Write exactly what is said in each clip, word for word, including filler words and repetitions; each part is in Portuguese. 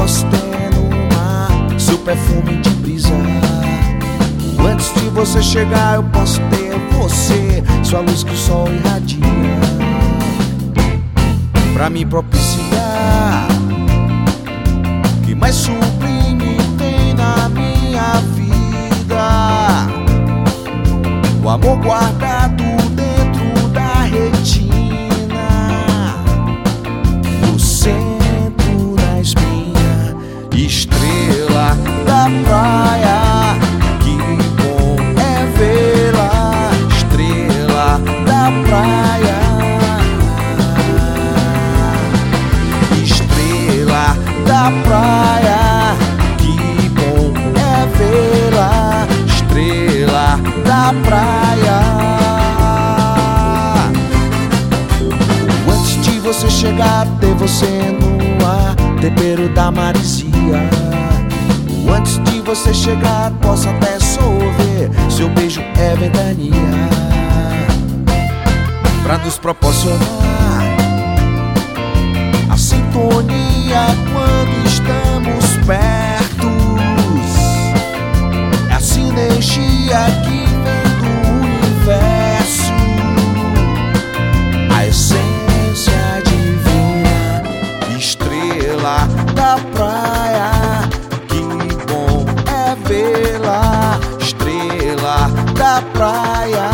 posso ter no mar seu perfume de brisa. Antes de você chegar eu posso ter você, sua luz que o sol irradia, pra me propiciar. O que mais sublime tem na minha vida? O amor guardado dentro da retina, no centro da espinha, estrela da praia. Que bom é vê-la, estrela da praia, estrela da praia. Que bom é vê-la, estrela da praia. Antes de você chegar, ter você no ar, tempero da maresia. Antes de você chegar, posso até sorver, seu beijo é ventania, pra nos proporcionar a sintonia quando estamos perto. É a sinergia que vem do universo, a essência divina, estrela da praia. Que bom é vê-la, estrela da praia,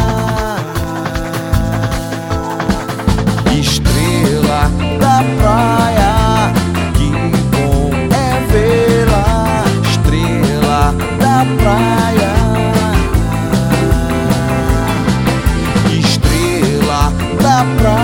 estrela da praia. Que bom é vê-la, estrela da praia, estrela da praia.